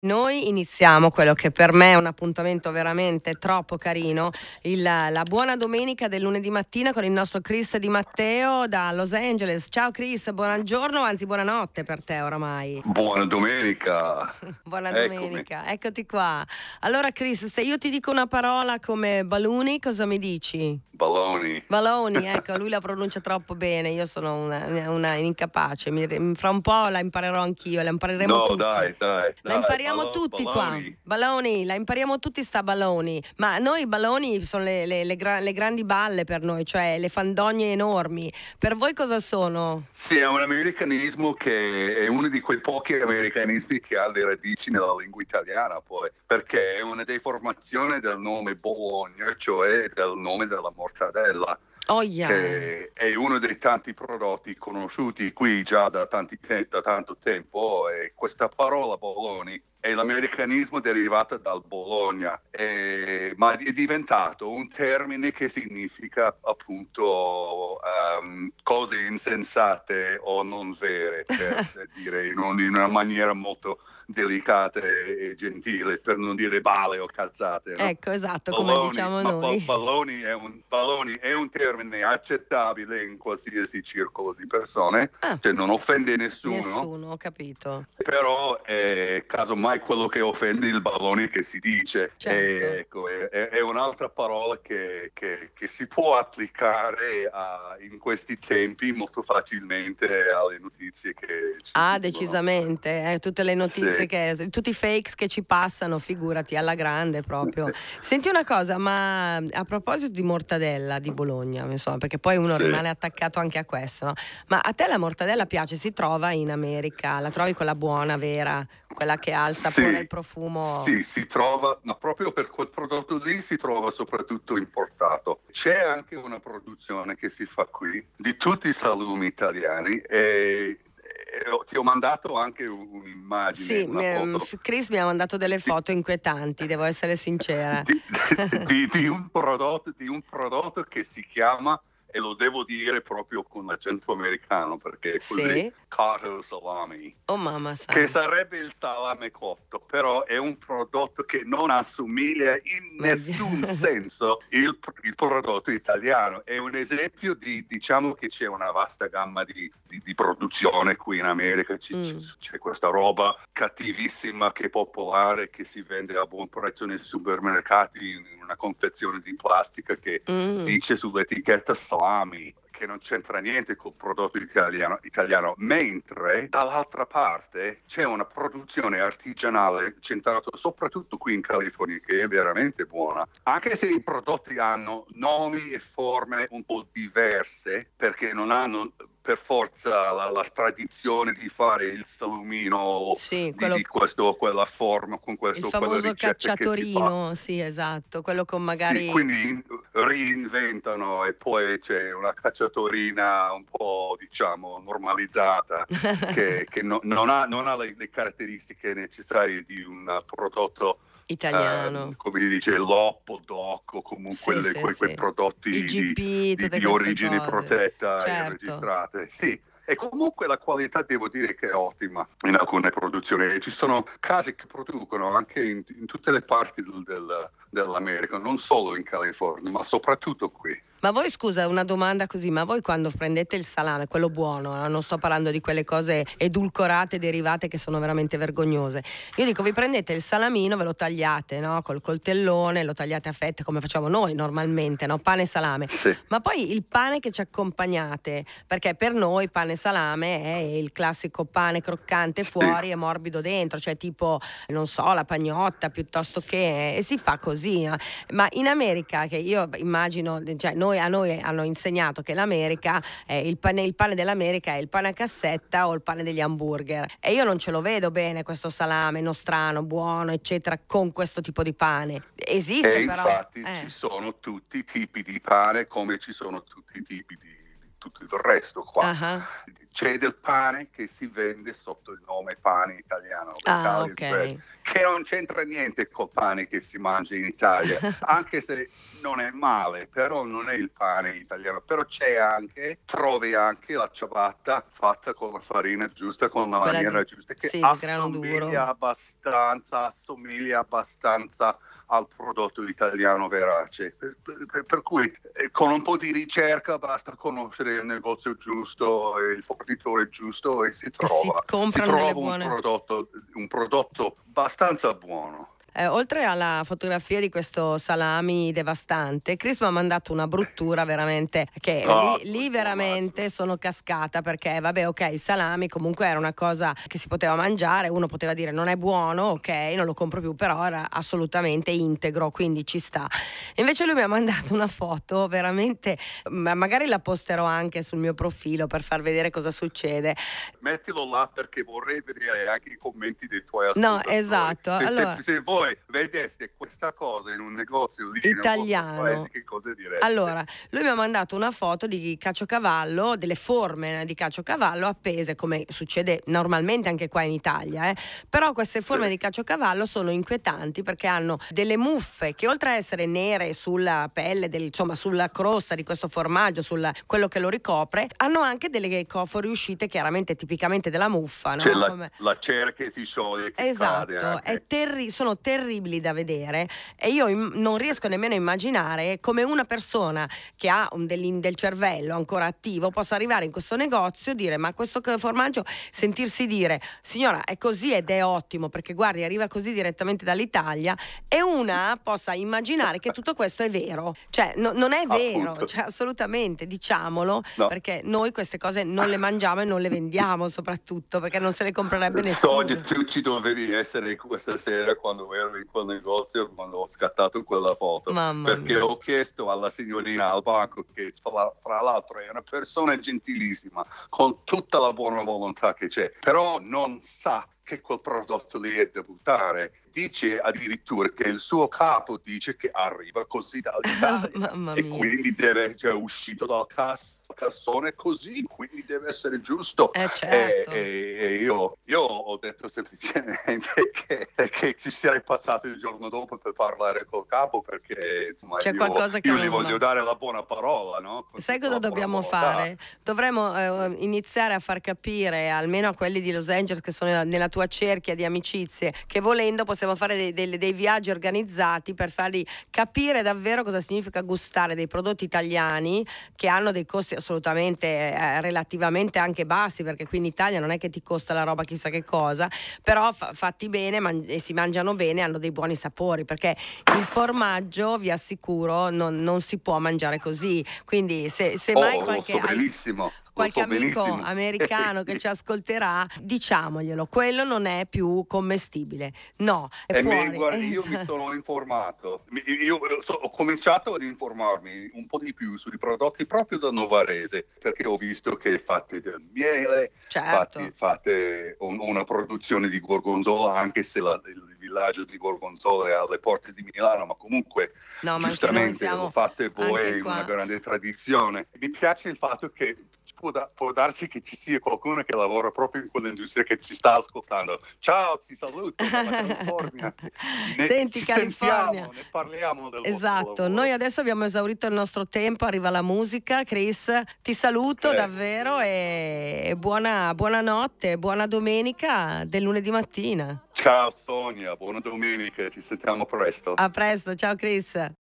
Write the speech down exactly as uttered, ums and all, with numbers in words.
Noi iniziamo quello che per me è un appuntamento veramente troppo carino, il, la buona domenica del lunedì mattina con il nostro Chris Di Matteo da Los Angeles. Ciao Chris, buongiorno, anzi buonanotte per te oramai. Buona domenica. Buona Eccomi. domenica, eccoti qua. Allora Chris, se io ti dico una parola come balloony, cosa mi dici? Baloni. Baloney, ecco, lui la pronuncia troppo bene, io sono una, una incapace, mi, fra un po' la imparerò anch'io, la impareremo No, tutti. dai, dai, La dai. impariamo Ballo- tutti baloni. qua, baloni, la impariamo tutti sta baloni, ma noi baloni sono le, le, le, gra- le grandi balle per noi, cioè le fandonie enormi, per voi cosa sono? Sì, è un americanismo che è uno di quei pochi americanismi che ha le radici nella lingua italiana, poi, perché è una deformazione del nome Bologna, cioè del nome della mortadella. Oh yeah. Che è uno dei tanti prodotti conosciuti qui già da, tanti te- da tanto tempo, e questa parola Bologna è l'americanismo derivato dal Bologna, e, ma è diventato un termine che significa appunto um, cose insensate o non vere, per dire in, un, in una maniera molto delicata e gentile, per non dire bale o cazzate, no? Ecco, esatto, come Baloni, diciamo ma noi. baloni è, un, baloni è un termine accettabile in qualsiasi circolo di persone, Ah, cioè non offende nessuno, nessuno, ho capito. però è casomai quello che offende il baloni che si dice. Certo. E, ecco, è, è un'altra parola che, che, che si può applicare a, in questi tempi molto facilmente alle notizie che ci Ah, dicono. decisamente, eh, tutte le notizie Sì. che, tutti i fakes che ci passano, figurati, alla grande proprio. Senti una cosa, ma a proposito di mortadella di Bologna, insomma, perché poi uno Sì. rimane attaccato anche a questo, no? Ma a te la mortadella piace? Si trova in America? La trovi quella buona, vera? Quella che ha il sapore e Sì, il profumo? sì, si trova, ma proprio per quel prodotto lì si trova soprattutto importato. C'è anche una produzione che si fa qui di tutti i salumi italiani, e, e ti ho mandato anche un'immagine, Sì, una mi- foto. Chris mi ha mandato delle Di- foto inquietanti, devo essere sincera. di, di- di un prodotto, di un prodotto che si chiama, e lo devo dire proprio con l'accento americano perché è così, Sì? cotto salami. Oh mamma Che santa. sarebbe il salame cotto, però è un prodotto che non assomiglia in Ma- nessun senso il, il prodotto italiano. È un esempio di, diciamo che c'è una vasta gamma di, di, di produzione qui in America, c'è, Mm. c'è questa roba cattivissima che è popolare, che si vende a buon prezzo nei supermercati in una confezione di plastica che Mm. dice sull'etichetta salami, che non c'entra niente col prodotto italiano, italiano, mentre dall'altra parte c'è una produzione artigianale centrata soprattutto qui in California che è veramente buona, anche se i prodotti hanno nomi e forme un po' diverse perché non hanno per forza la, la tradizione di fare il salumino Sì, di, quello, di questo o quella forma con il questo o quella famoso ricetta che si fa. cacciatorino, sì, esatto, quello con Sì, magari... quindi reinventano e poi c'è una cacciatorina un po', diciamo, normalizzata che, che no- non ha, non ha le, le caratteristiche necessarie di un prodotto italiano. ehm, come si dice, l'Oppo, Doc o comunque Sì, quelle- sì, quei, quei sì. prodotti I di, G P, di- tutte di queste origine cose. protetta e Certo. registrate. Sì. E comunque la qualità devo dire che è ottima in alcune produzioni. Ci sono case che producono anche in, in tutte le parti del- del- dell'America, non solo in California, ma soprattutto qui. Ma voi, scusa, una domanda così, ma voi quando prendete il salame, quello buono, no? Non sto parlando di quelle cose edulcorate, derivate che sono veramente vergognose. Io dico, vi prendete il salamino, ve lo tagliate, no? Col coltellone, lo tagliate a fette come facciamo noi normalmente, no? Pane e salame. Sì. Ma poi il pane che ci accompagnate, perché per noi pane e salame è il classico pane croccante fuori Sì. e morbido dentro, cioè tipo, non so, la pagnotta piuttosto che... e si fa così, no? Ma in America, che io immagino, cioè noi, a noi hanno insegnato che l'America, eh, il, pane, il pane dell'America è il pane a cassetta o il pane degli hamburger, e io non ce lo vedo bene questo salame nostrano, buono, eccetera, con questo tipo di pane. Esiste E però. infatti Eh. ci sono tutti i tipi di pane come ci sono tutti i tipi di, di tutto il resto qua. Uh-huh. C'è del pane che si vende sotto il nome pane italiano, Ah, Italian ok. bread, che non c'entra niente col pane che si mangia in Italia, anche se non è male, però non è il pane italiano, però c'è anche, trovi anche la ciabatta fatta con la farina giusta, con la Quella maniera di- giusta, che sì, di grano assomiglia duro. abbastanza, assomiglia abbastanza al prodotto italiano verace. Per, per- per cui eh, con un po' di ricerca basta conoscere il negozio giusto, e il fornitore giusto e si E si trova, si comprano delle trova un buone. prodotto, un prodotto abbastanza buono. Eh, oltre alla fotografia di questo salami devastante, Chris mi ha mandato una bruttura veramente che Ah, lì, lì quel veramente formaggio. sono cascata, perché vabbè, ok, il salami comunque era una cosa che si poteva mangiare, uno poteva dire non è buono, ok, non lo compro più, però era assolutamente integro, quindi ci sta. Invece lui mi ha mandato una foto veramente, ma magari la posterò anche sul mio profilo per far vedere cosa succede. Mettilo là perché vorrei vedere anche i commenti dei tuoi No, ascoltatori. esatto. Se, Allora, se, se voi vedeste questa cosa in un negozio lì nel vostro italiano. paese, che cosa direste? Allora, lui mi ha mandato una foto di caciocavallo, delle forme di caciocavallo appese, come succede normalmente anche qua in Italia, eh. Però queste forme Sì. di caciocavallo sono inquietanti perché hanno delle muffe che, oltre a essere nere sulla pelle, del, insomma sulla crosta di questo formaggio, sul quello che lo ricopre, hanno anche delle co- fuoriuscite chiaramente tipicamente della muffa, no? C'è la, Come- la cera che si scioglie, che cade Esatto, anche. è terri- sono terribili da vedere, e io im- non riesco nemmeno a immaginare come una persona che ha un dell'in- del cervello ancora attivo possa arrivare in questo negozio e dire: ma questo che- formaggio, sentirsi dire signora è così ed è ottimo perché guardi arriva così direttamente dall'Italia, e una possa immaginare che tutto questo è vero, cioè no- non è vero, Appunto. cioè, assolutamente, diciamolo, No. perché noi queste cose non le mangiamo e non le vendiamo, soprattutto perché non se le comprerebbe Sonia, nessuno. tu ci dovevi essere questa sera quando ero in quel negozio, quando ho scattato quella foto, Mamma perché mia. ho chiesto alla signorina al banco, che fra, fra l'altro è una persona gentilissima, con tutta la buona volontà che c'è, però non sa che quel prodotto lì è da buttare. Dice addirittura che il suo capo dice che arriva così dall'Italia Mamma e mia. quindi deve, cioè, è uscito dal cas- cassone così, quindi deve essere giusto. Eh E, certo. e- e io, io ho detto semplicemente che, che ci sarei passato il giorno dopo per parlare col capo, perché insomma, C'è io, qualcosa che io non gli voglio va. dare la buona parola, no? Con Sai tutta cosa la buona dobbiamo volontà. fare? Dovremmo eh, iniziare a far capire, almeno a quelli di Los Angeles che sono nella tua cerchia di amicizie, che volendo possiamo fare dei, dei- dei viaggi organizzati per fargli capire davvero cosa significa gustare dei prodotti italiani che hanno dei costi assolutamente eh, relativamente anche bassi, perché qui in Italia non è che ti costa la roba chissà che cosa, però fa- fatti bene man- e si mangiano bene, hanno dei buoni sapori, perché il formaggio, vi assicuro, non, non si può mangiare così. Quindi se, se mai Oh, lo qualche, so hai- benissimo, lo qualche so amico benissimo. americano che Sì. ci ascolterà, diciamoglielo, quello non è più commestibile. No, è E mi, fuori. guarda, io mi Esatto. sono informato, Mi- io so- ho cominciato ad informarmi un po' di più sui prodotti proprio da Novarese, perché ho visto che fate del miele, Certo. fate, fate un- una produzione di gorgonzola, anche se la- il villaggio di Gorgonzola è alle porte di Milano, ma comunque No, ma anche noi giustamente lo siamo fate voi, anche è una qua. grande tradizione. Mi piace il fatto che può, da- può darsi che ci sia qualcuno che lavora proprio in quell'industria che ci sta ascoltando. Ciao, ti saluto dalla California. Ne, Senti, ci California. sentiamo, ne parliamo del vostro Esatto, lavoro. noi adesso abbiamo esaurito il nostro tempo, arriva la musica. Chris, ti saluto Prego. davvero e e buona, buonanotte, buona domenica del lunedì mattina. Ciao Sonia, buona domenica, ci sentiamo presto. A presto, ciao Chris.